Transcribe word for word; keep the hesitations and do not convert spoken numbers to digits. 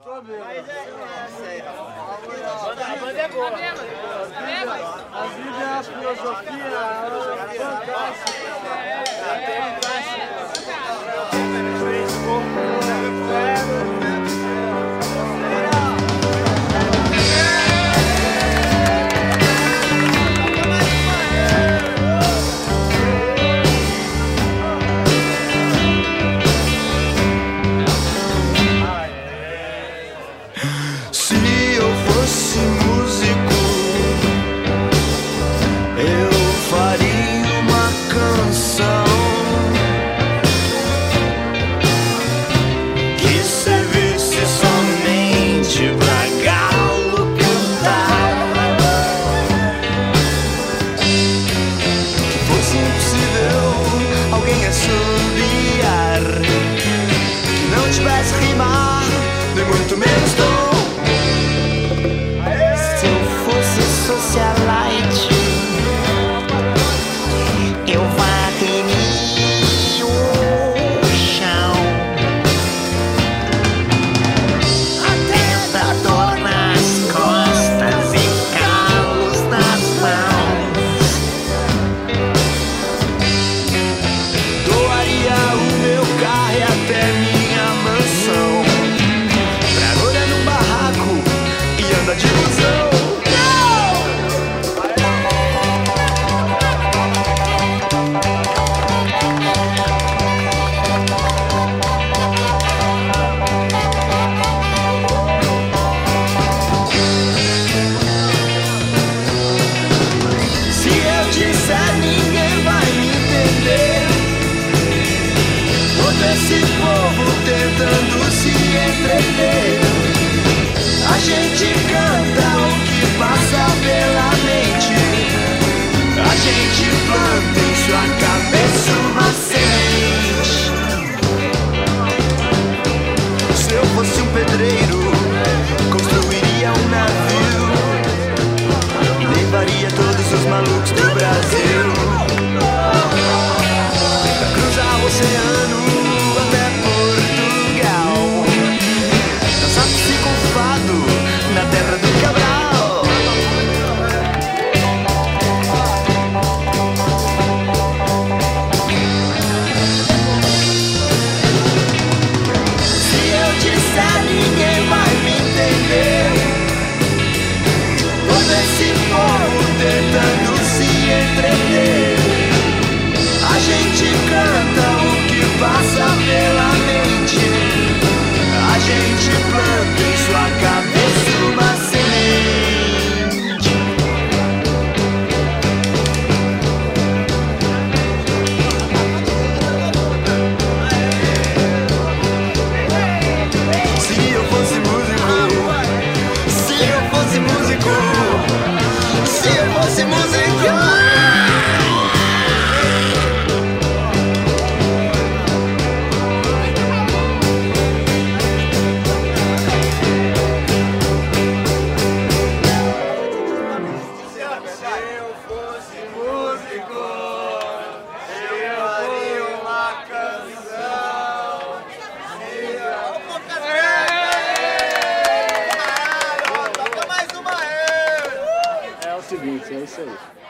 Mas é essa aí, A banda é boa. A vida é a filosofia, é fantástica. Se eu fosse músico, eu faria uma canção que servisse somente pra galo cantar. Que fosse impossível alguém assobiar, que não tivesse rimar, nem muito menos tom. Socialite, eu varreria o chão até dar dor nas costas e calos nas mãos. Doaria o meu carro e até minha mansão pra morar num barraco e andar de busão. Esse povo tentando se entreter, a gente canta o que passa pela mente, a gente planta em sua cabeça uma semente. Se eu fosse um pedreiro, construiria um navio, levaria todos os malucos do Brasil pra cruzar o oceano até Portugal, dançar psicofado na terra do Cabral. Se eu disser, ninguém vai me entender. Todo esse povo tentando se entreter, a gente canta o que passa pela mente, a gente planta em sua cabeça uma semente. Se eu fosse músico, se eu fosse músico, se eu fosse músico. É o seguinte, é isso aí.